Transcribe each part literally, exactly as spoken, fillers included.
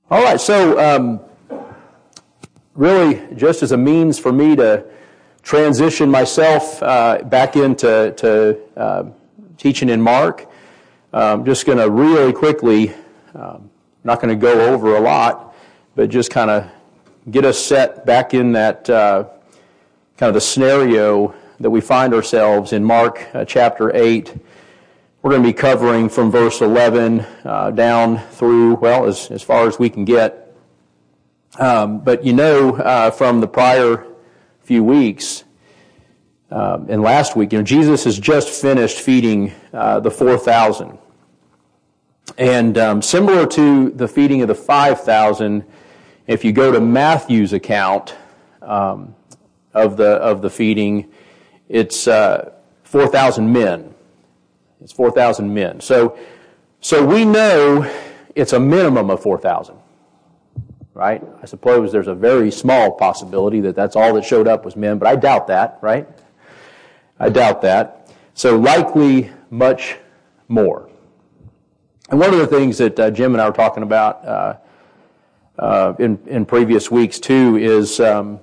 All right, so um, really just as a means for me to transition myself uh, back into to, uh, teaching in Mark, I'm just going to really quickly, um, not going to go over a lot, but just kind of get us set back in that uh, kind of the scenario that we find ourselves in Mark uh, chapter eight. We're going to be covering from verse eleven uh, down through, well, as, as far as we can get. Um, but you know, uh, from the prior few weeks, um, and last week, you know, Jesus has just finished feeding uh, the four thousand. And um, similar to the feeding of the five thousand, if you go to Matthew's account um, of the of the feeding, it's uh, four thousand men. It's four thousand men. So, so we know it's a minimum of four thousand, right? I suppose there's a very small possibility that that's all that showed up was men, but I doubt that, right? I doubt that. So likely much more. And one of the things that uh, Jim and I were talking about uh, uh, in, in previous weeks too is um,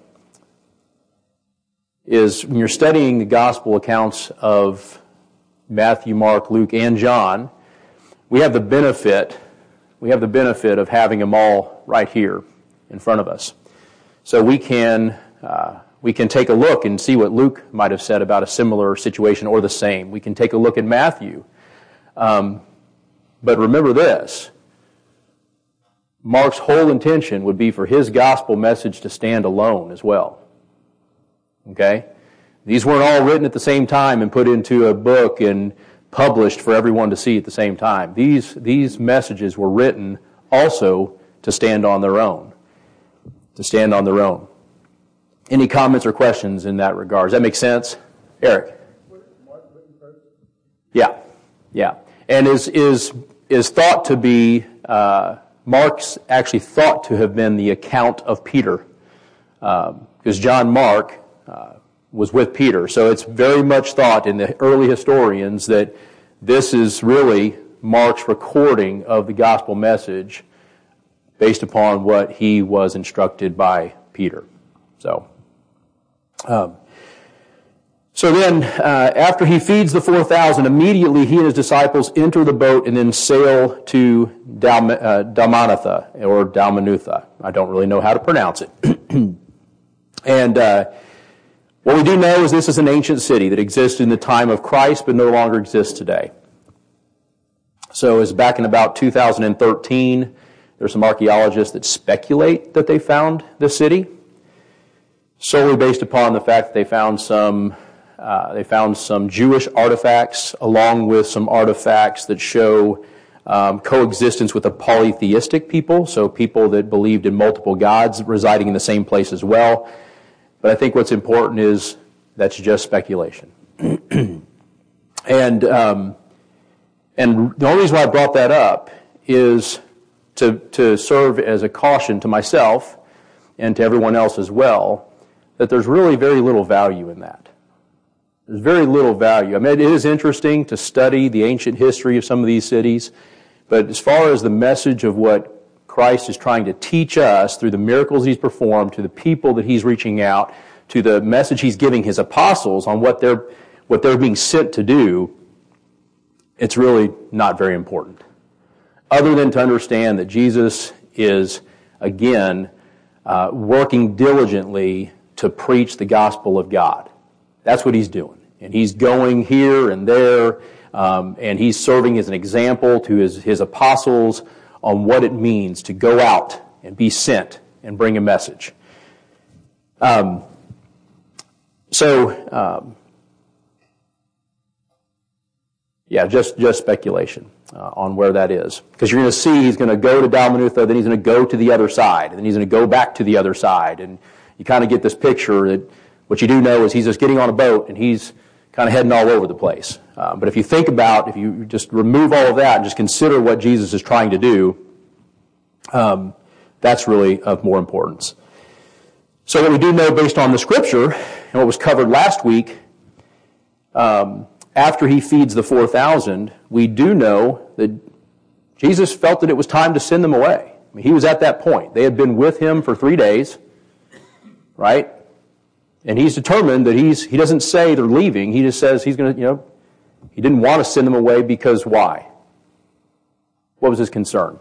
is when you're studying the gospel accounts of Matthew, Mark, Luke, and John, we have the benefit, we have the benefit of having them all right here in front of us. So we can uh, we can take a look and see what Luke might have said about a similar situation or the same. We can take a look at Matthew. Um, but remember this, Mark's whole intention would be for his gospel message to stand alone as well. Okay? These weren't all written at the same time and put into a book and published for everyone to see at the same time. These, these messages were written also to stand on their own. To stand on their own. Any comments or questions in that regard? Does that make sense? Eric? Yeah. Yeah. And is is is thought to be, uh, Mark's actually thought to have been the account of Peter. Um, because John Mark uh, was with Peter. So it's very much thought in the early historians that this is really Mark's recording of the gospel message based upon what he was instructed by Peter. So, um, so then uh, after he feeds the four thousand, immediately he and his disciples enter the boat and then sail to Dal- uh, Dalmanutha or Dalmanutha. I don't really know how to pronounce it. and uh, What we do know is this is an ancient city that existed in the time of Christ but no longer exists today. So it's back in about two thousand thirteen. There's some archaeologists that speculate that they found the city, solely based upon the fact that they found some uh, they found some Jewish artifacts along with some artifacts that show um, coexistence with a polytheistic people, so people that believed in multiple gods residing in the same place as well. But I think what's important is that's just speculation. and um, and the only reason why I brought that up is to to serve as a caution to myself and to everyone else as well, that there's really very little value in that. There's very little value. I mean, it is interesting to study the ancient history of some of these cities, but as far as the message of what Christ is trying to teach us through the miracles he's performed, to the people that he's reaching out, to the message he's giving his apostles on what they're what they're being sent to do, it's really not very important. Other than to understand that Jesus is, again, uh, working diligently to preach the gospel of God. That's what he's doing. And he's going here and there, um, and he's serving as an example to his, his apostles on what it means to go out and be sent and bring a message. Um, so, um, yeah, just just speculation uh, on where that is. Because you're going to see he's going to go to Dalmanutha, then he's going to go to the other side, and then he's going to go back to the other side. And you kind of get this picture that what you do know is he's just getting on a boat and he's kind of heading all over the place. Uh, but if you think about, if you just remove all of that and just consider what Jesus is trying to do, um, that's really of more importance. So what we do know based on the Scripture, and what was covered last week, um, after he feeds the four thousand, we do know that Jesus felt that it was time to send them away. I mean, he was at that point. They had been with him for three days, right? And he's determined that he's, he doesn't say they're leaving. He just says he's going to, you know, he didn't want to send them away because why? What was his concern?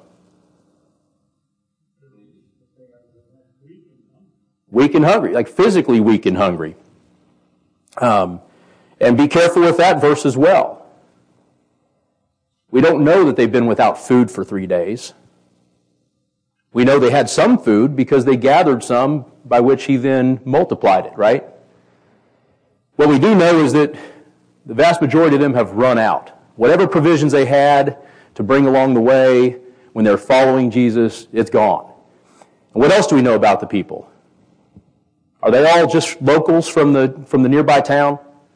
Weak and hungry, like physically weak and hungry. Um, and be careful with that verse as well. We don't know that they've been without food for three days. We know they had some food because they gathered some by which he then multiplied it, right? What we do know is that the vast majority of them have run out. Whatever provisions they had to bring along the way when they're following Jesus, it's gone. And what else do we know about the people? Are they all just locals from the from the nearby town?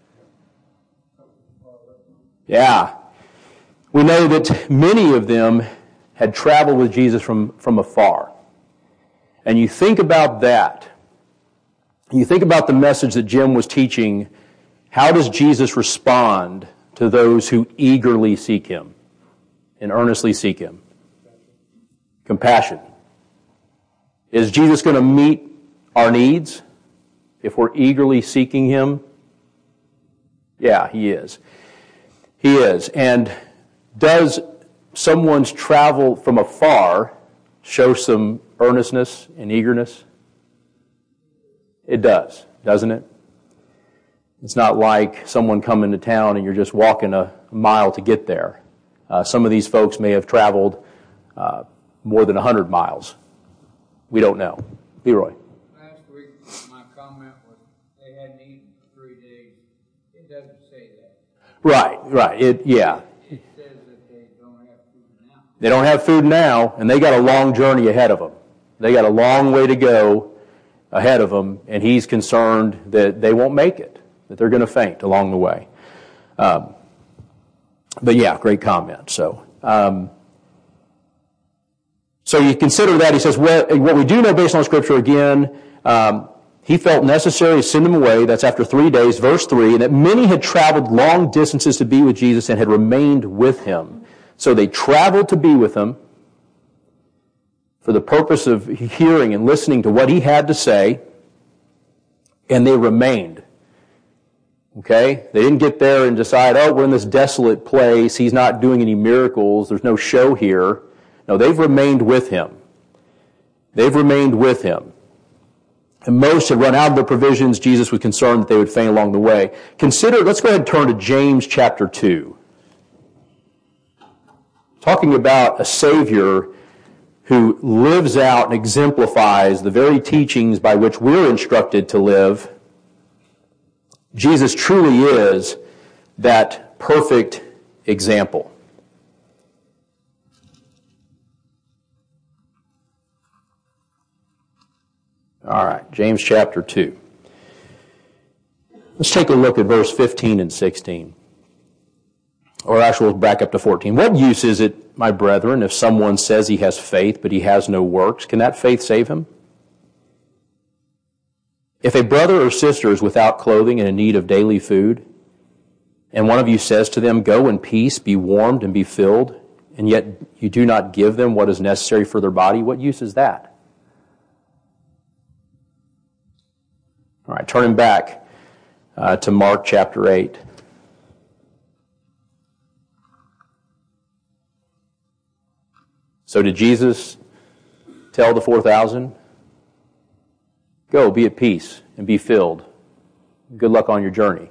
Yeah. We know that many of them had traveled with Jesus from, from afar. And you think about that. You think about the message that Jim was teaching. How does Jesus respond to those who eagerly seek him and earnestly seek him? Compassion. Is Jesus going to meet our needs if we're eagerly seeking him? Yeah, he is. He is. And does someone's travel from afar show some earnestness and eagerness? It does, doesn't it? It's not like someone coming to town and you're just walking a mile to get there. Uh, some of these folks may have traveled uh, more than one hundred miles. We don't know. Leroy. Last week, my comment was they hadn't eaten for three days. It doesn't say that. Right, right. It, yeah. It says that they don't have food now. They don't have food now, and they got a long journey ahead of them. They got a long way to go ahead of them, and he's concerned that they won't make it, that they're going to faint along the way. Um, but yeah, great comment. So, um, so you consider that. He says, well, what we do know based on Scripture, again, um, he felt necessary to send them away. That's after three days, verse three, and that many had traveled long distances to be with Jesus and had remained with him. So they traveled to be with him for the purpose of hearing and listening to what he had to say, and they remained. Okay? They didn't get there and decide, oh, we're in this desolate place, he's not doing any miracles, there's no show here. No, they've remained with him. They've remained with him. And most had run out of their provisions. Jesus was concerned that they would faint along the way. Consider, let's go ahead and turn to James chapter two. Talking about a Savior who lives out and exemplifies the very teachings by which we're instructed to live. Jesus truly is that perfect example. All right, James chapter two. Let's take a look at verse fifteen and sixteen. Or actually, we'll back up to fourteen. What use is it, my brethren, if someone says he has faith, but he has no works? Can that faith save him? If a brother or sister is without clothing and in need of daily food, and one of you says to them, go in peace, be warmed and be filled, and yet you do not give them what is necessary for their body, what use is that? All right, turning back uh, to Mark chapter eight. So did Jesus tell the four thousand, go, be at peace and be filled. Good luck on your journey.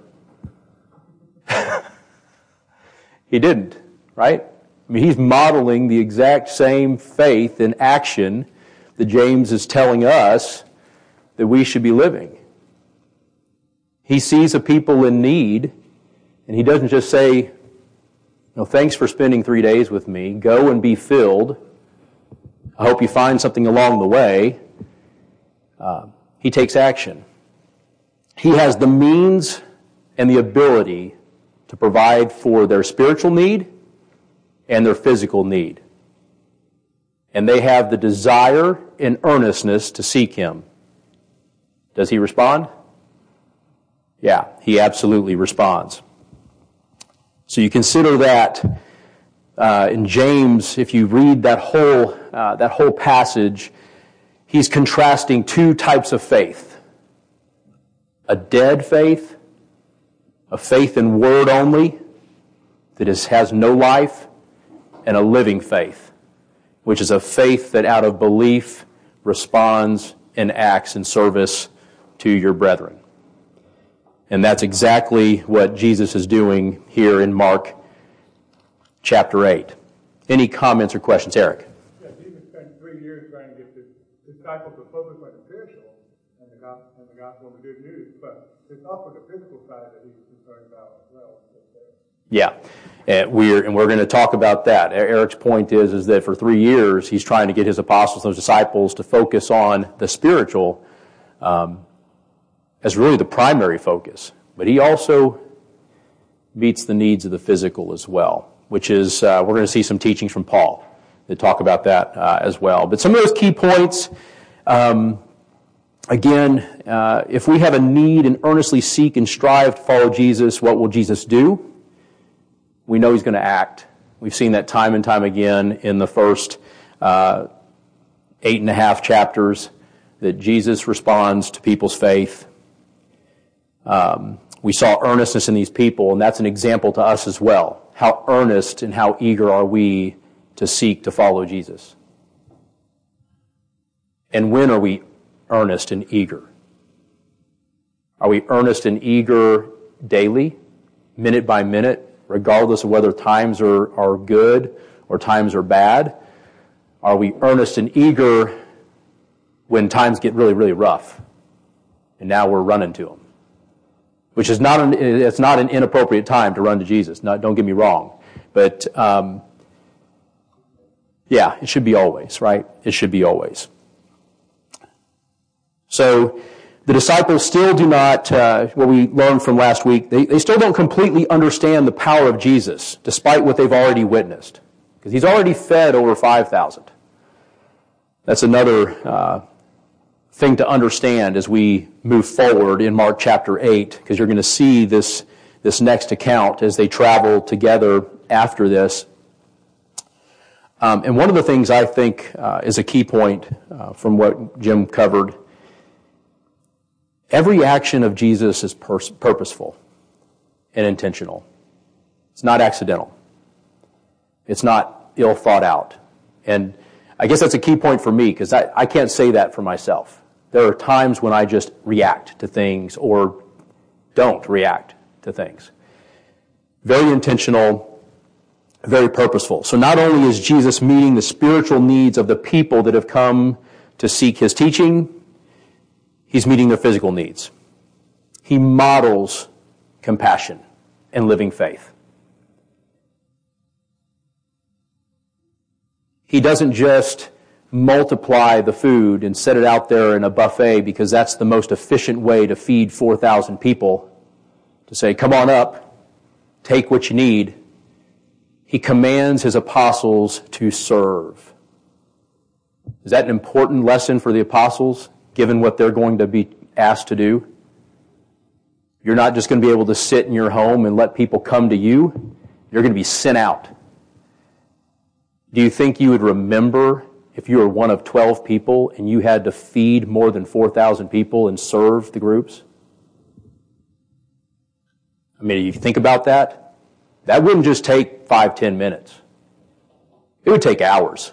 He didn't, right? I mean, he's modeling the exact same faith and action that James is telling us that we should be living. He sees a people in need, and he doesn't just say, no, thanks for spending three days with me. Go and be filled. I hope you find something along the way. Uh, he takes action. He has the means and the ability to provide for their spiritual need and their physical need. And they have the desire and earnestness to seek him. Does he respond? Yeah, he absolutely responds. So you consider that uh, in James, if you read that whole uh, that whole passage, he's contrasting two types of faith: a dead faith, a faith in word only that is, has no life, and a living faith, which is a faith that out of belief responds and acts in service to your brethren. And that's exactly what Jesus is doing here in Mark chapter eight. Any comments or questions? Eric? Yeah, Jesus spent three years trying to get the disciples to focus on the spiritual and the gospel, and the gospel and the good news, but it's also the physical side that he's concerned about as well. Yeah, and we're and we're going to talk about that. Eric's point is is that for three years he's trying to get his apostles, those disciples, to focus on the spiritual um, as really the primary focus. But he also meets the needs of the physical as well, which is uh, we're going to see some teachings from Paul that talk about that uh, as well. But some of those key points. Um, Again, uh, if we have a need and earnestly seek and strive to follow Jesus, what will Jesus do? We know he's going to act. We've seen that time and time again in the first uh, eight and a half chapters, that Jesus responds to people's faith. Um, we saw earnestness in these people, and that's an example to us as well. How earnest and how eager are we to seek to follow Jesus? And when are we earnest and eager? Are we earnest and eager daily, minute by minute, regardless of whether times are, are good or times are bad? Are we earnest and eager when times get really, really rough, and now we're running to them? Which is not an, it's not an inappropriate time to run to Jesus. Not, don't get me wrong. But, um, yeah, it should be always, right? It should be always. So the disciples still do not, uh, what we learned from last week, they, they still don't completely understand the power of Jesus, despite what they've already witnessed. Because he's already fed over five thousand. That's another uh, thing to understand as we move forward in Mark chapter eight, because you're going to see this, this next account as they travel together after this. Um, and one of the things I think uh, is a key point uh, from what Jim covered, every action of Jesus is pers- purposeful and intentional. It's not accidental. It's not ill thought out. And I guess that's a key point for me, because I, I can't say that for myself. There are times when I just react to things or don't react to things. Very intentional, very purposeful. So not only is Jesus meeting the spiritual needs of the people that have come to seek his teaching, he's meeting their physical needs. He models compassion and living faith. He doesn't just multiply the food and set it out there in a buffet because that's the most efficient way to feed four thousand people, to say, come on up, take what you need. He commands his apostles to serve. Is that an important lesson for the apostles, given what they're going to be asked to do? You're not just going to be able to sit in your home and let people come to you. You're going to be sent out. Do you think you would remember if you were one of twelve people and you had to feed more than four thousand people and serve the groups? I mean, if you think about that, that wouldn't just take five, ten minutes. It would take hours.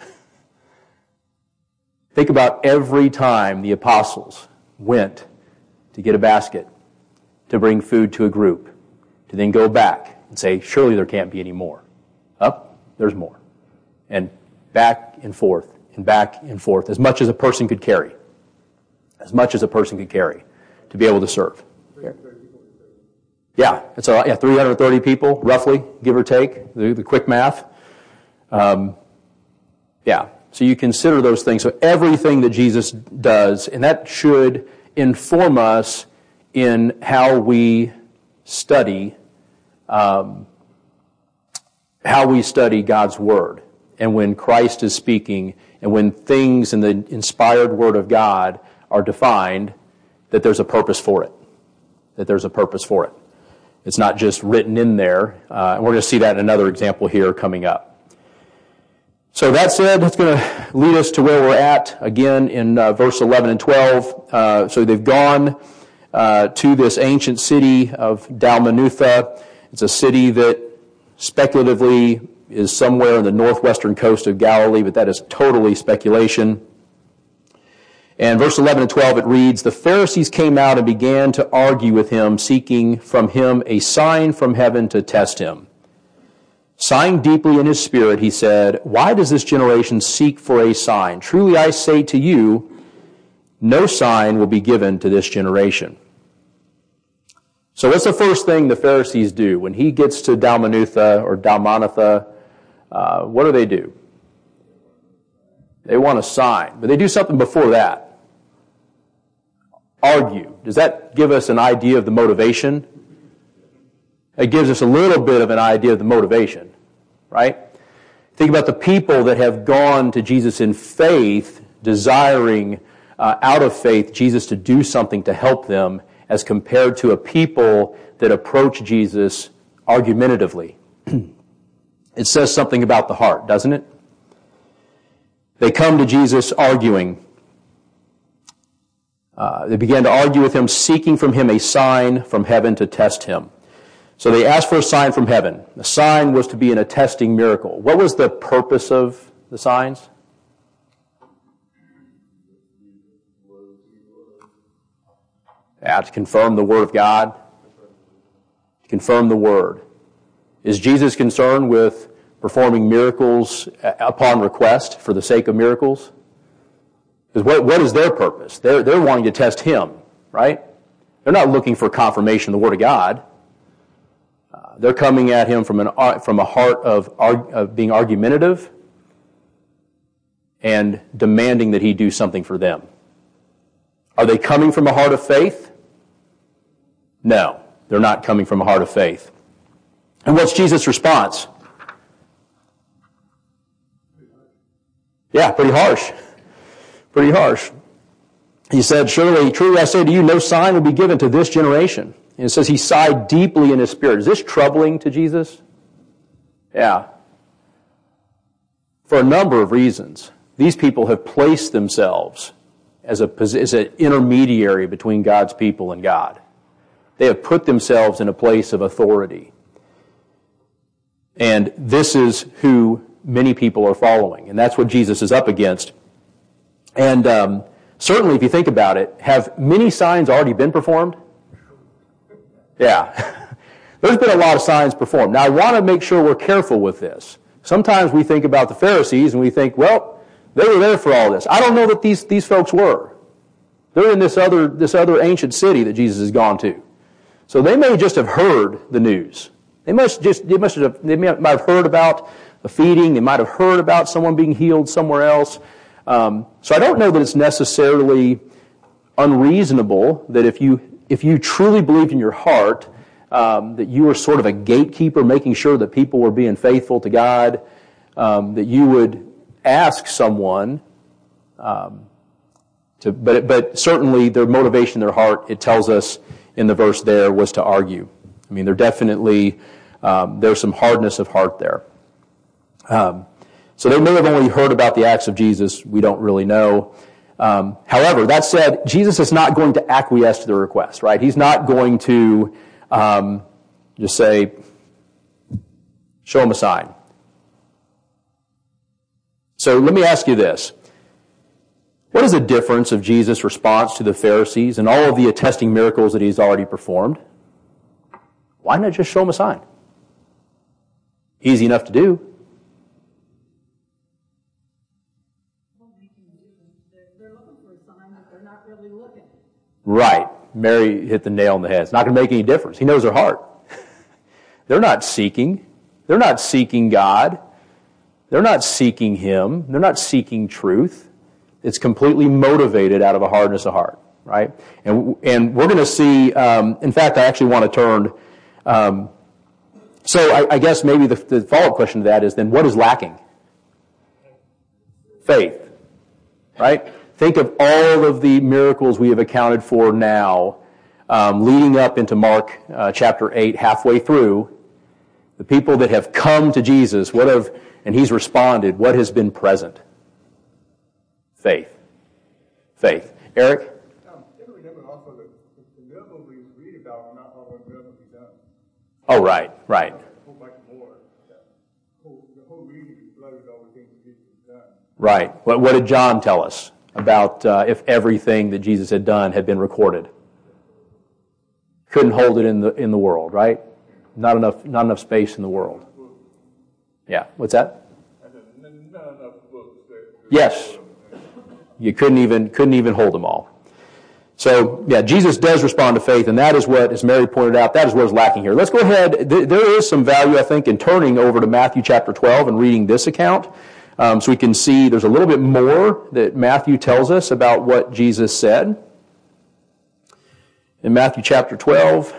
Think about every time the apostles went to get a basket, to bring food to a group, to then go back and say, surely there can't be any more. Up, there's more. And back and forth, and back and forth, as much as a person could carry. As much as a person could carry to be able to serve. Yeah, it's a, yeah, three hundred thirty people, roughly, give or take, the, the quick math. Um, yeah, so you consider those things. So everything that Jesus does, and that should inform us in how we study, um, how we study God's Word. And when Christ is speaking, and when things in the inspired Word of God are defined, that there's a purpose for it. That there's a purpose for it. It's not just written in there. Uh, and we're going to see that in another example here coming up. So that said, it's going to lead us to where we're at, again, in uh, verse eleven and twelve. Uh, so they've gone uh, to this ancient city of Dalmanutha. It's a city that speculatively is somewhere in the northwestern coast of Galilee, but that is totally speculation. And verse eleven and twelve, it reads, "The Pharisees came out and began to argue with him, seeking from him a sign from heaven to test him. Sighing deeply in his spirit, he said, 'Why does this generation seek for a sign? Truly I say to you, no sign will be given to this generation.'" So what's the first thing the Pharisees do? When he gets to Dalmanutha or Dalmanutha, uh, what do they do? They want a sign. But they do something before that. Argue. Does that give us an idea of the motivation? It gives us a little bit of an idea of the motivation, right? Think about the people that have gone to Jesus in faith, desiring uh, out of faith Jesus to do something to help them, as compared to a people that approach Jesus argumentatively. It says something about the heart, doesn't it? They come to Jesus arguing. Uh, they began to argue with him, seeking from him a sign from heaven to test him. So they asked for a sign from heaven. The sign was to be an attesting miracle. What was the purpose of the signs? Yeah, to confirm the Word of God. To confirm the Word. Is Jesus concerned with performing miracles upon request for the sake of miracles? Because what, what is their purpose? They're, they're wanting to test him, right? They're not looking for confirmation of the Word of God. Uh, they're coming at him from, an, from a heart of, of being argumentative and demanding that he do something for them. Are they coming from a heart of faith? No, they're not coming from a heart of faith. And what's Jesus' response? Yeah, pretty harsh. Pretty harsh. He said, "Surely, truly I say to you, no sign will be given to this generation." And it says he sighed deeply in his spirit. Is this troubling to Jesus? Yeah. For a number of reasons. These people have placed themselves as, a, as an intermediary between God's people and God. They have put themselves in a place of authority. And this is who many people are following. And that's what Jesus is up against. And um, certainly, if you think about it, have many signs already been performed? Yeah. There's been a lot of signs performed. Now, I want to make sure we're careful with this. Sometimes we think about the Pharisees and we think, well, they were there for all this. I don't know that these, these folks were. They're in this other, this other ancient city that Jesus has gone to. So they may just have heard the news. They must just, they must have, they might have heard about the feeding. They might have heard about someone being healed somewhere else. Um, so I don't know that it's necessarily unreasonable that if you, if you truly believed in your heart, um, that you were sort of a gatekeeper, making sure that people were being faithful to God, um, that you would ask someone, um, to, but, but certainly their motivation, their heart, it tells us in the verse there, was to argue. I mean, there definitely, um, there's some hardness of heart there. Um, so they may have only heard about the acts of Jesus. We don't really know. Um, however, that said, Jesus is not going to acquiesce to the request, right? He's not going to um, just say, show him a sign. So let me ask you this. What is the difference of Jesus' response to the Pharisees and all of the attesting miracles that he's already performed? Why not just show him a sign? Easy enough to do. They're looking for a sign, but they're not really looking. Right. Mary hit the nail on the head. It's not going to make any difference. He knows their heart. They're not seeking. They're not seeking God. They're not seeking him. They're not seeking truth. It's completely motivated out of a hardness of heart, right? And and we're going to see, um, in fact, I actually want to turn, um, so I, I guess maybe the, the follow-up question to that is then what is lacking? Faith, right? Think of all of the miracles we have accounted for now um, leading up into Mark uh, chapter eight, halfway through, the people that have come to Jesus, what have, and he's responded, what has been present? Faith. Faith. Eric? Um, you have to remember also that the miracles we read about are not all the miracles we've done. Oh, right, right. A whole bunch more. The whole, the whole reading is flooded with all the things that Jesus has done. Right. What, what did John tell us about uh, if everything that Jesus had done had been recorded? Couldn't hold it in the in the world, right? Not enough, not enough space in the world. Yeah. What's that? Not enough books. Yes. You couldn't even couldn't even hold them all. So, yeah, Jesus does respond to faith, and that is what, as Mary pointed out, that is what is lacking here. Let's go ahead. There is some value, I think, in turning over to Matthew chapter twelve and reading this account, um, so we can see there's a little bit more that Matthew tells us about what Jesus said. In Matthew chapter twelve,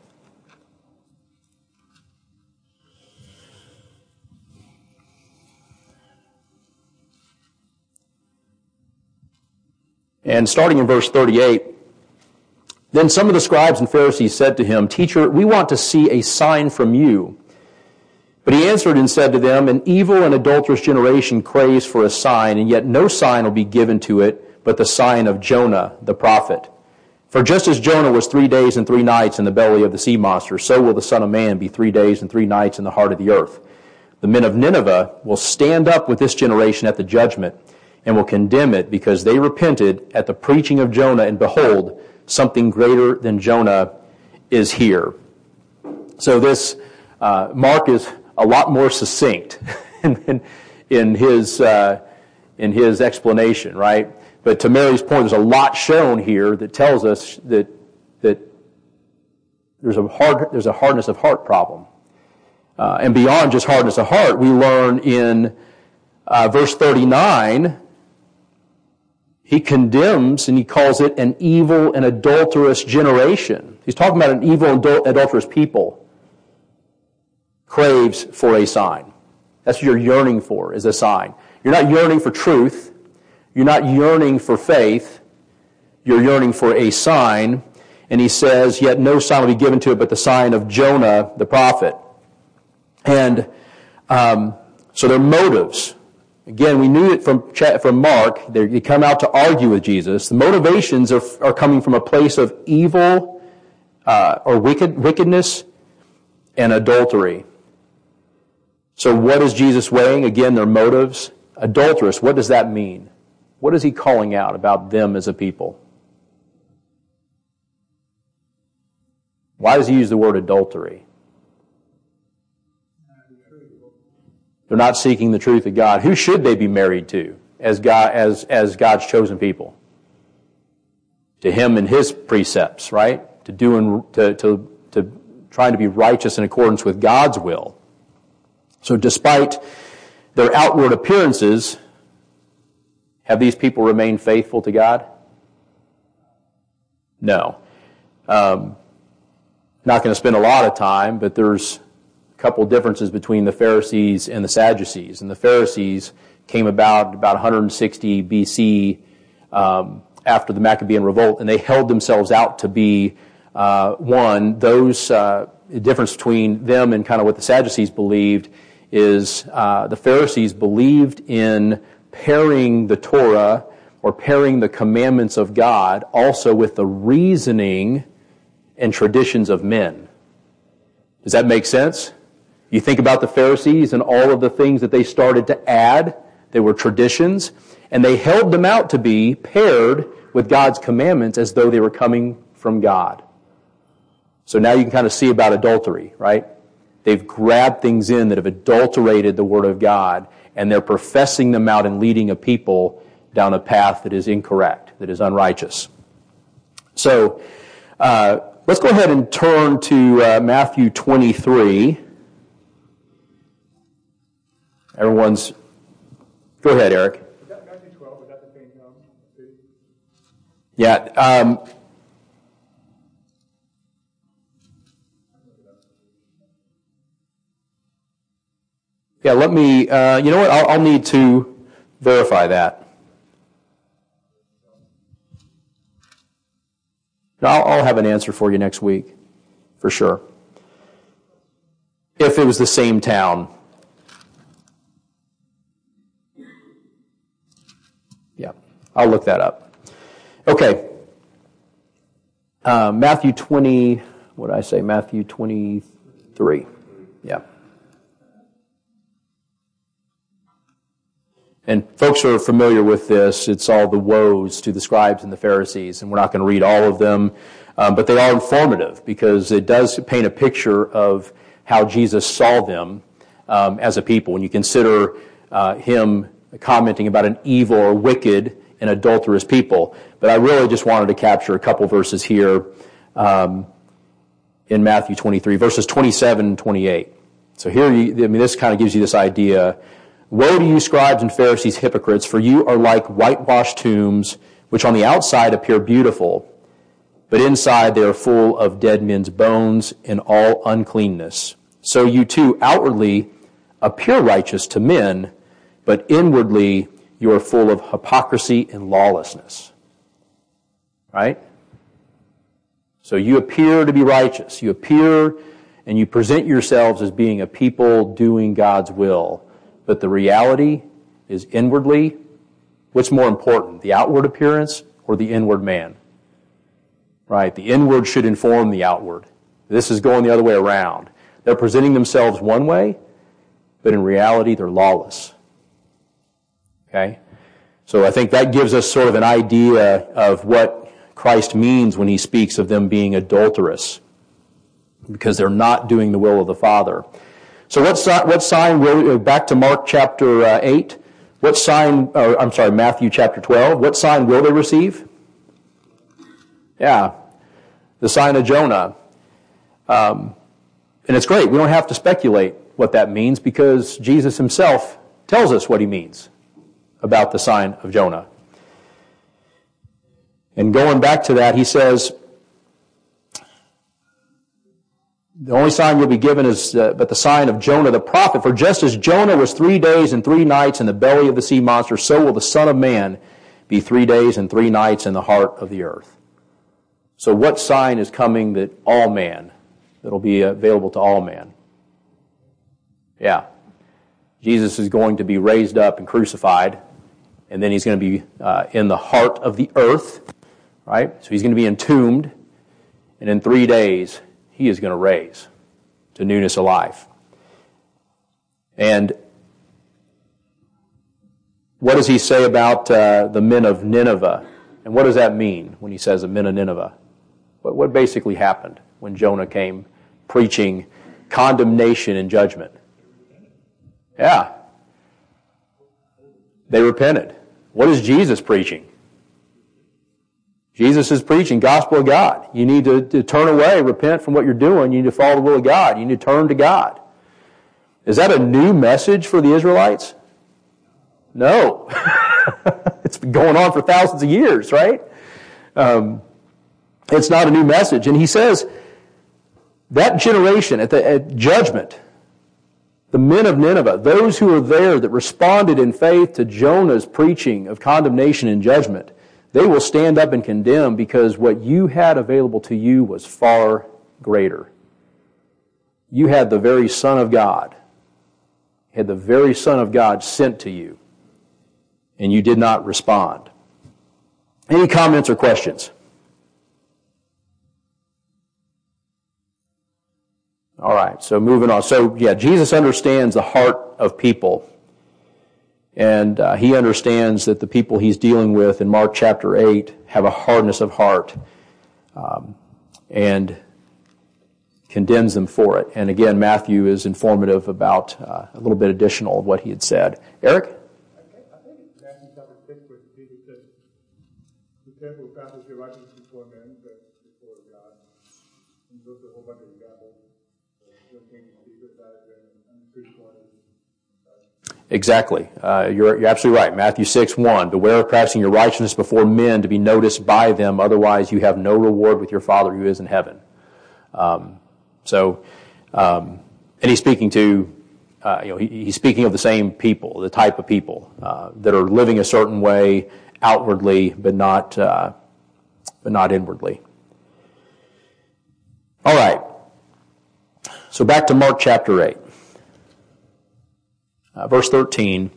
and starting in verse thirty-eight, then some of the scribes and Pharisees said to him, "Teacher, we want to see a sign from you." But he answered and said to them, "An evil and adulterous generation craves for a sign, and yet no sign will be given to it but the sign of Jonah the prophet. For just as Jonah was three days and three nights in the belly of the sea monster, so will the Son of Man be three days and three nights in the heart of the earth. The men of Nineveh will stand up with this generation at the judgment, and will condemn it, because they repented at the preaching of Jonah, and behold, something greater than Jonah is here." So this, uh, Mark is a lot more succinct in, in his uh, in his explanation, right? But to Mary's point, there's a lot shown here that tells us that that there's a hard there's a hardness of heart problem, uh, and beyond just hardness of heart, we learn in uh, verse thirty-nine. He condemns and he calls it an evil and adulterous generation. He's talking about an evil and adulterous people. Craves for a sign. That's what you're yearning for, is a sign. You're not yearning for truth. You're not yearning for faith. You're yearning for a sign. And he says, yet no sign will be given to it but the sign of Jonah the prophet. And um, so their motives. Again, we knew it from from Mark. They come out to argue with Jesus. The motivations are, are coming from a place of evil uh, or wicked wickedness and adultery. So what is Jesus weighing? Again, their motives. Adulterous, what does that mean? What is he calling out about them as a people? Why does he use the word adultery? They're not seeking the truth of God. Who should they be married to as God as as God's chosen people? To him and his precepts, right? To doing to to to trying to be righteous in accordance with God's will. So despite their outward appearances, have these people remained faithful to God? No. Um, not going to spend a lot of time, but there's couple differences between the Pharisees and the Sadducees. And the Pharisees came about about one hundred sixty B C um, after the Maccabean revolt, and they held themselves out to be, uh, one, those, uh, the difference between them and kind of what the Sadducees believed is uh, the Pharisees believed in pairing the Torah or pairing the commandments of God also with the reasoning and traditions of men. Does that make sense? You think about the Pharisees and all of the things that they started to add. They were traditions, and they held them out to be paired with God's commandments as though they were coming from God. So now you can kind of see about adultery, right? They've grabbed things in that have adulterated the Word of God, and they're professing them out and leading a people down a path that is incorrect, that is unrighteous. So uh, let's go ahead and turn to uh, Matthew twenty-three. Everyone's... Go ahead, Eric. Is that Matthew twelve? Is that the same time? Yeah. Um, yeah, let me... Uh, you know what? I'll, I'll need to verify that. I'll, I'll have an answer for you next week, for sure. If it was the same town. Yeah, I'll look that up. Okay. Uh, Matthew twenty, what did I say? Matthew twenty-three. Yeah. And folks are familiar with this. It's all the woes to the scribes and the Pharisees, and we're not going to read all of them, um, but they are informative because it does paint a picture of how Jesus saw them um, as a people. When you consider uh, him commenting about an evil or wicked and adulterous people. But I really just wanted to capture a couple verses here um, in Matthew twenty-three, verses twenty-seven and twenty-eight. So here, you, I mean, this kind of gives you this idea. Woe to you, scribes and Pharisees, hypocrites, for you are like whitewashed tombs, which on the outside appear beautiful, but inside they are full of dead men's bones and all uncleanness. So you too outwardly appear righteous to men, but inwardly you are full of hypocrisy and lawlessness. Right? So you appear to be righteous. You appear and you present yourselves as being a people doing God's will. But the reality is inwardly, what's more important, the outward appearance or the inward man? Right? The inward should inform the outward. This is going the other way around. They're presenting themselves one way, but in reality they're lawless. Okay? So I think that gives us sort of an idea of what Christ means when he speaks of them being adulterous, because they're not doing the will of the Father. So what, what sign will, back to Mark chapter uh, eight, what sign, or I'm sorry, Matthew chapter twelve, what sign will they receive? Yeah, the sign of Jonah. Um, and it's great. We don't have to speculate what that means because Jesus himself tells us what he means about the sign of Jonah. And going back to that, he says, the only sign you'll be given is uh, but the sign of Jonah the prophet. For just as Jonah was three days and three nights in the belly of the sea monster, so will the Son of Man be three days and three nights in the heart of the earth. So what sign is coming that all man, that'll be available to all man? Yeah. Jesus is going to be raised up and crucified, and then he's going to be uh, in the heart of the earth, right? So he's going to be entombed, and in three days he is going to raise to newness of life. And what does he say about uh, the men of Nineveh? And what does that mean when he says the men of Nineveh? What, what basically happened when Jonah came preaching condemnation and judgment? Yeah. They repented. What is Jesus preaching? Jesus is preaching gospel of God. You need to, to turn away, repent from what you're doing. You need to follow the will of God. You need to turn to God. Is that a new message for the Israelites? No. It's been going on for thousands of years, right? Um, it's not a new message. And he says, that generation at the at judgment, the men of Nineveh, those who were there that responded in faith to Jonah's preaching of condemnation and judgment, they will stand up and condemn because what you had available to you was far greater. You had the very Son of God. You had the very Son of God sent to you, and you did not respond. Any comments or questions? All right, so moving on. So, yeah, Jesus understands the heart of people. And uh, he understands that the people he's dealing with in Mark chapter eight have a hardness of heart um, and condemns them for it. And again, Matthew is informative about uh, a little bit additional of what he had said. Eric? I think, I think Matthew chapter six, where Jesus said, "Be careful, practice your righteousness before men, but before God." And those are a whole bunch of examples. Exactly. Uh, you're, you're absolutely right. Matthew six one, beware of practicing your righteousness before men to be noticed by them, otherwise you have no reward with your Father who is in heaven. Um, so, um, and he's speaking to, uh, you know, he, he's speaking of the same people, the type of people uh, that are living a certain way outwardly, but not, uh, but not inwardly. All right. So back to Mark chapter eight. Uh, verse thirteen.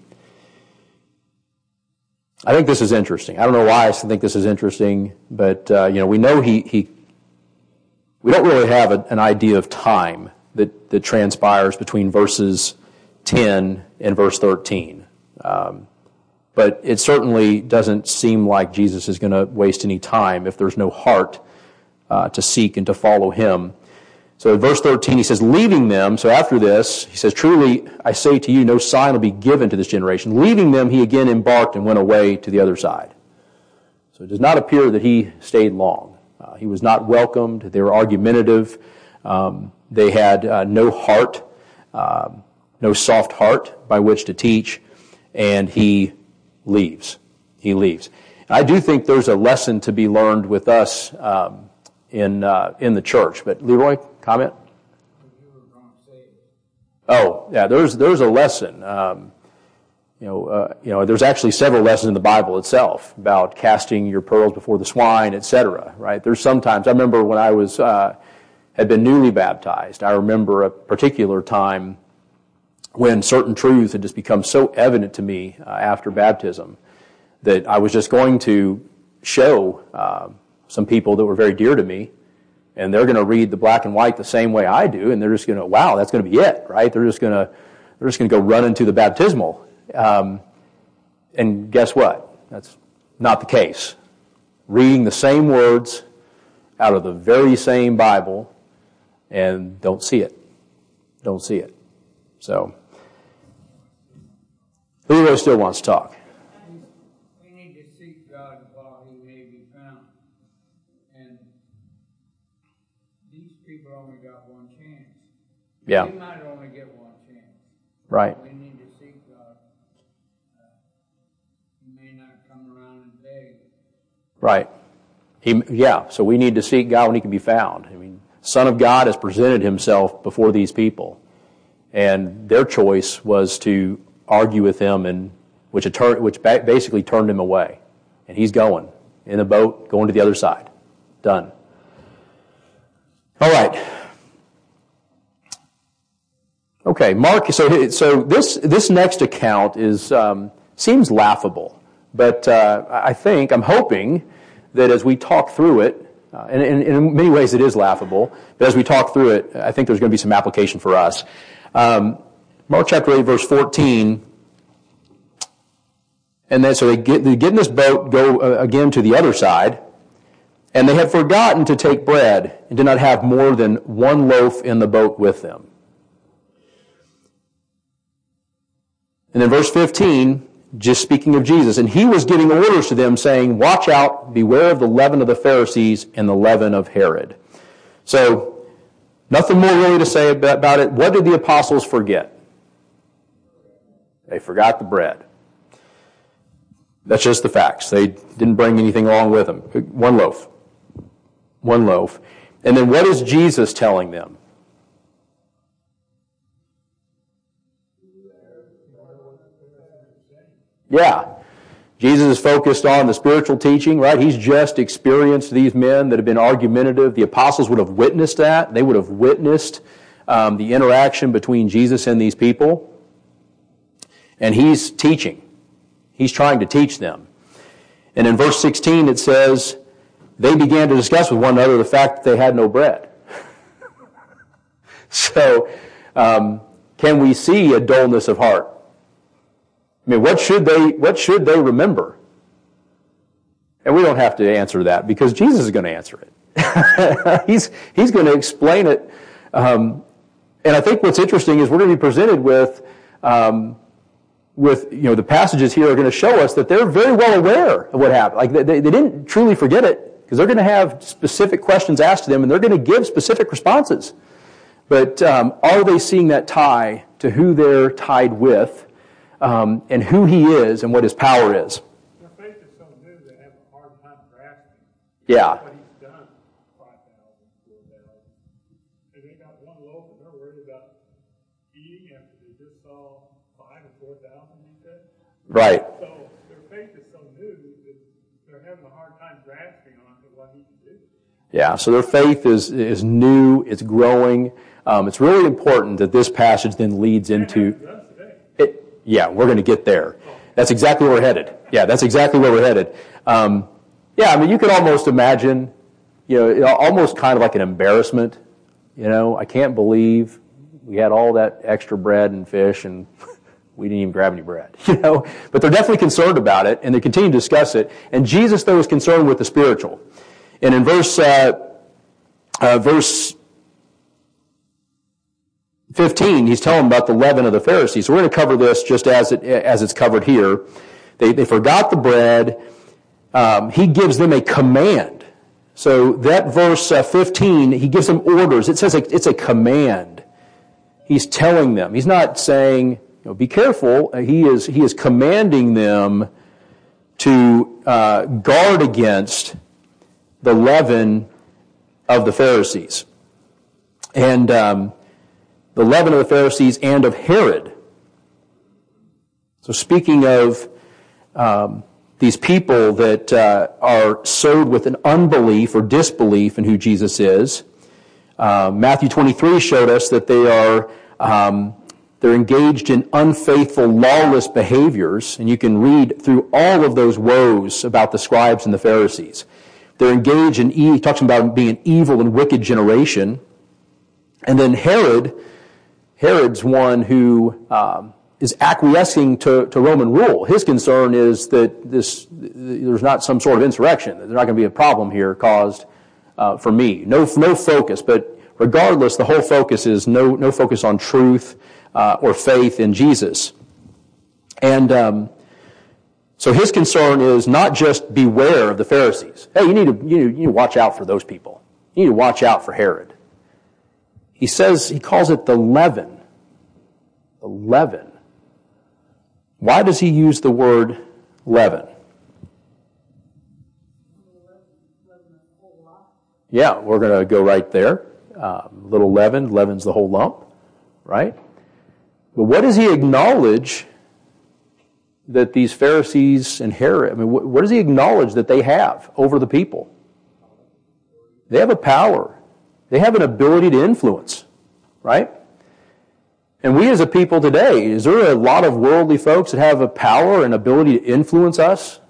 I think this is interesting. I don't know why I think this is interesting, but uh, you know, we know he he. We don't really have a, an idea of time that that transpires between verses ten and verse thirteen, um, but it certainly doesn't seem like Jesus is going to waste any time if there's no heart uh, to seek and to follow him. So in verse thirteen, he says, leaving them, so after this, he says, truly I say to you, no sign will be given to this generation. Leaving them, he again embarked and went away to the other side. So it does not appear that he stayed long. Uh, he was not welcomed. They were argumentative. Um, they had uh, no heart, uh, no soft heart by which to teach, and he leaves. He leaves. And I do think there's a lesson to be learned with us um, in uh, in the church. But Leroy, comment? Oh, yeah. There's there's a lesson. Um, you know, uh, you know. There's actually several lessons in the Bible itself about casting your pearls before the swine, et cetera. Right? There's sometimes. I remember when I was uh, had been newly baptized. I remember a particular time when certain truths had just become so evident to me uh, after baptism that I was just going to show uh, some people that were very dear to me, and they're going to read the black and white the same way I do, and they're just going to, wow, that's going to be it, right? They're just going to, they're just going to go run into the baptismal. Um, and guess what? That's not the case. Reading the same words out of the very same Bible and don't see it. Don't see it. So, Leroy still wants to talk. We need to seek God while he may be found. And these people only got one chance. Yeah. We might only get one chance. Right. We need to seek God. Uh, he may not come around and beg. Right. He, yeah, so we need to seek God when he can be found. I mean, Son of God has presented himself before these people, and their choice was to argue with him, and which, which basically turned him away. And he's going in a boat, going to the other side. Done. All right. Okay, Mark. So, so this this next account is um, seems laughable, but uh, I think I'm hoping that as we talk through it, uh, and, and in many ways it is laughable, but as we talk through it, I think there's going to be some application for us. Um, Mark chapter eight, verse fourteen. And then so they get, they get in this boat, go uh, again to the other side, and they had forgotten to take bread and did not have more than one loaf in the boat with them. And then verse fifteen, just speaking of Jesus, and he was giving orders to them saying, watch out, beware of the leaven of the Pharisees and the leaven of Herod. So, nothing more really to say about it. What did the apostles forget? They forgot the bread. That's just the facts. They didn't bring anything along with them. One loaf. One loaf. And then what is Jesus telling them? Yeah. Jesus is focused on the spiritual teaching, right? He's just experienced these men that have been argumentative. The apostles would have witnessed that. They would have witnessed um, the interaction between Jesus and these people. And he's teaching. He's trying to teach them. And in verse sixteen it says, they began to discuss with one another the fact that they had no bread. So, um, can we see a dullness of heart? I mean, what should they, what should they remember? And we don't have to answer that because Jesus is going to answer it. he's, he's going to explain it. Um, and I think what's interesting is we're going to be presented with, um, with, you know, the passages here are going to show us that they're very well aware of what happened. Like, they, they didn't truly forget it, because they're going to have specific questions asked to them, and they're going to give specific responses. But um, are they seeing that tie to who they're tied with, um, and who he is, and what his power is? Their faith is so new they have a hard time grasping Yeah. what he's done. Five thousand, four thousand. And they got one loaf, and they're worried about eating after they just saw five or four thousand, you said? Right. So their faith is so new that they're having a hard time grasping on what he can do. Yeah, so their faith is is new, it's growing. Um, it's really important that this passage then leads into it. Yeah, we're going to get there. That's exactly where we're headed. Yeah, that's exactly where we're headed. Um, yeah, I mean, you could almost imagine, you know, almost kind of like an embarrassment. You know, I can't believe we had all that extra bread and fish and we didn't even grab any bread, you know. But they're definitely concerned about it, and they continue to discuss it. And Jesus, though, is concerned with the spiritual. And in verse uh, uh, verse fifteen, he's telling about the leaven of the Pharisees. So we're going to cover this just as it as it's covered here. They they forgot the bread. Um, he gives them a command. So that verse uh, fifteen, he gives them orders. It says it's a command. He's telling them. He's not saying, you know, be careful. He is he is commanding them to uh, guard against the leaven of the Pharisees. And um, the leaven of the Pharisees and of Herod. So speaking of um, these people that uh, are sowed with an unbelief or disbelief in who Jesus is, uh, Matthew twenty-three showed us that they are um, they're engaged in unfaithful, lawless behaviors, and you can read through all of those woes about the scribes and the Pharisees. They're engaged in, he talks about being an evil and wicked generation. And then Herod, Herod's one who um, is acquiescing to, to Roman rule. His concern is that this there's not some sort of insurrection. There's not going to be a problem here caused uh, for me. No, no focus, but regardless, the whole focus is no, no focus on truth uh, or faith in Jesus. And um, so his concern is not just beware of the Pharisees. Hey, you need to you need, you need to watch out for those people. You need to watch out for Herod. He says, he calls it the leaven. The leaven. Why does he use the word leaven? Yeah, we're going to go right there. Um, little leaven, leaven's the whole lump, right? But what does he acknowledge that these Pharisees and Herod, I mean, what, what does he acknowledge that they have over the people? They have a power. They have an ability to influence, right? And we as a people today, is there a lot of worldly folks that have a power and ability to influence us?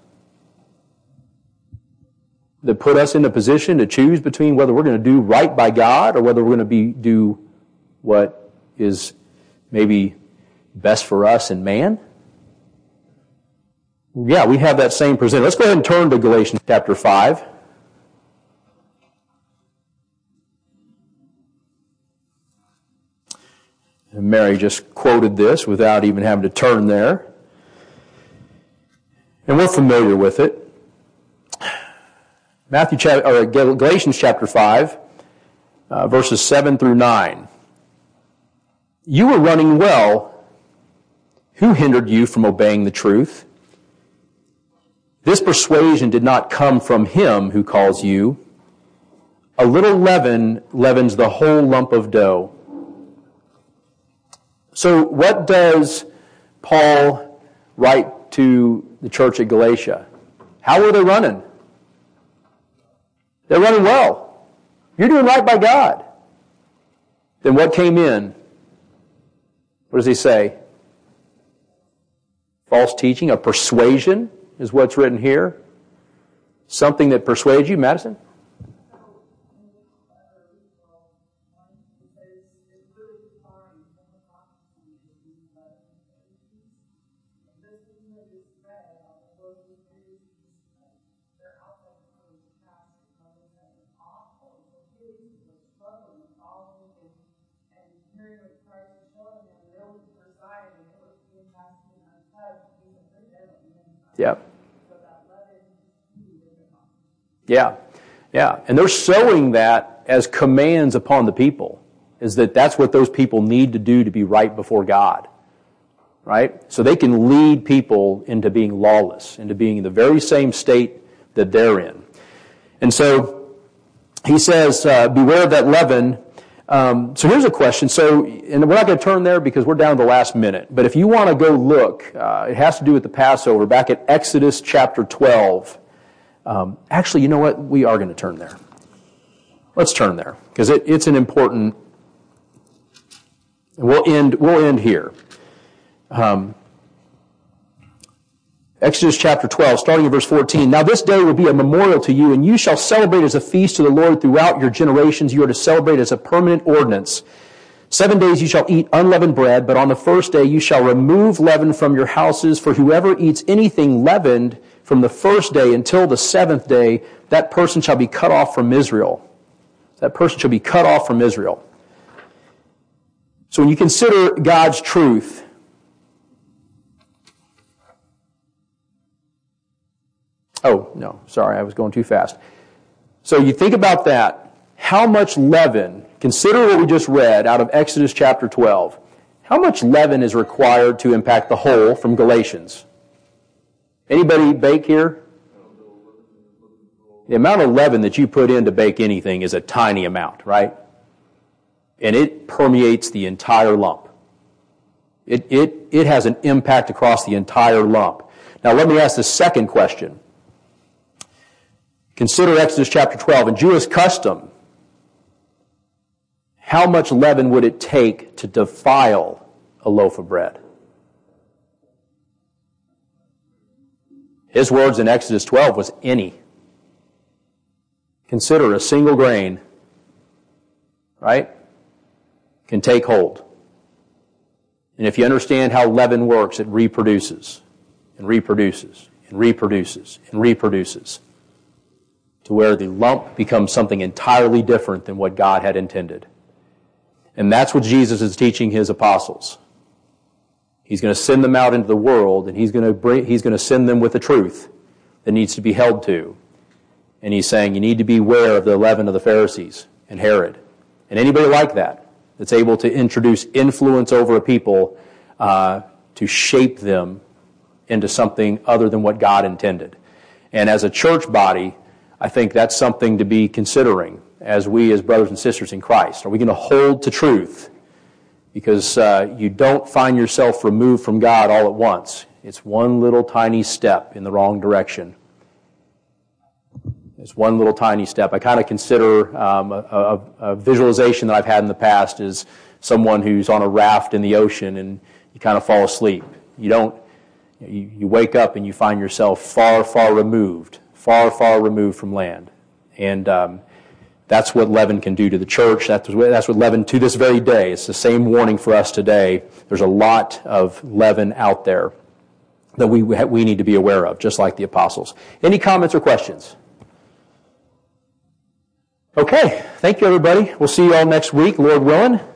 That put us in a position to choose between whether we're going to do right by God or whether we're going to be do what is maybe best for us and man? Yeah, we have that same present. Let's go ahead and turn to Galatians chapter five. And Mary just quoted this without even having to turn there. And we're familiar with it. Matthew chapter, or Galatians chapter five, uh, verses seven through nine. You were running well. Who hindered you from obeying the truth? This persuasion did not come from him who calls you. A little leaven leavens the whole lump of dough. So what does Paul write to the church at Galatia? How are they running? They're running well. You're doing right by God. Then what came in? What does he say? False teaching, a persuasion is what's written here. Something that persuades you, Madison? Yeah. Yeah. Yeah. And they're sowing that as commands upon the people, is that that's what those people need to do to be right before God. Right? So they can lead people into being lawless, into being in the very same state that they're in. And so he says, uh, beware of that leaven. Um, so here's a question. So, and we're not going to turn there because we're down to the last minute. But if you want to go look, uh, it has to do with the Passover, back at Exodus chapter twelve. Um, actually, you know what? We are going to turn there. Let's turn there, because it, it's an important, we'll end, we'll end here. Um, Exodus chapter twelve, starting in verse fourteen. Now this day will be a memorial to you, and you shall celebrate as a feast to the Lord throughout your generations. You are to celebrate as a permanent ordinance. Seven days you shall eat unleavened bread, but on the first day you shall remove leaven from your houses. For whoever eats anything leavened from the first day until the seventh day, that person shall be cut off from Israel. That person shall be cut off from Israel. So when you consider God's truth, oh, no, sorry, I was going too fast. So you think about that. How much leaven, consider what we just read out of Exodus chapter twelve. How much leaven is required to impact the whole from Galatians? Anybody bake here? The amount of leaven that you put in to bake anything is a tiny amount, right? And it permeates the entire lump. It, it, it has an impact across the entire lump. Now let me ask the second question. Consider Exodus chapter twelve. In Jewish custom, how much leaven would it take to defile a loaf of bread? His words in Exodus twelve was any. Consider a single grain, right, can take hold. And if you understand how leaven works, it reproduces and reproduces and reproduces and reproduces to where the lump becomes something entirely different than what God had intended. And that's what Jesus is teaching his apostles. He's going to send them out into the world, and he's going to bring, he's going to send them with the truth that needs to be held to. And he's saying you need to beware of the leaven of the Pharisees and Herod. And anybody like that, that's able to introduce influence over a people uh, to shape them into something other than what God intended. And as a church body, I think that's something to be considering as we as brothers and sisters in Christ. Are we going to hold to truth? Because uh, you don't find yourself removed from God all at once. It's one little tiny step in the wrong direction. It's one little tiny step. I kind of consider um, a, a, a visualization that I've had in the past is someone who's on a raft in the ocean and you kind of fall asleep. You don't, you, you wake up and you find yourself far, far removed, far, far removed from land. And um, that's what leaven can do to the church. That's what, that's what leaven to this very day. It's the same warning for us today. There's a lot of leaven out there that we we need to be aware of, just like the apostles. Any comments or questions? Okay, thank you, everybody. We'll see you all next week, Lord willing.